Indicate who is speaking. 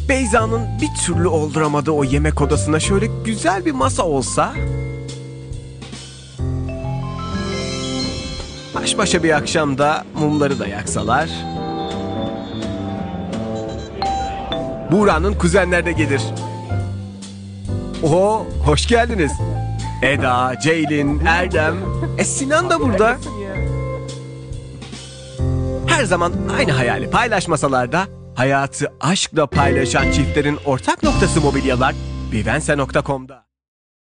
Speaker 1: Beyza'nın bir türlü olduramadığı o yemek odasına şöyle güzel bir masa olsa... Baş başa bir akşamda mumları da yaksalar... Buğra'nın kuzenler de gelir. Oho, hoş geldiniz. Eda, Ceylin, Erdem, Sinan da burada. Her zaman aynı hayali paylaşmasalar da hayatı aşkla paylaşan çiftlerin ortak noktası mobilyalar Vivense.com'da.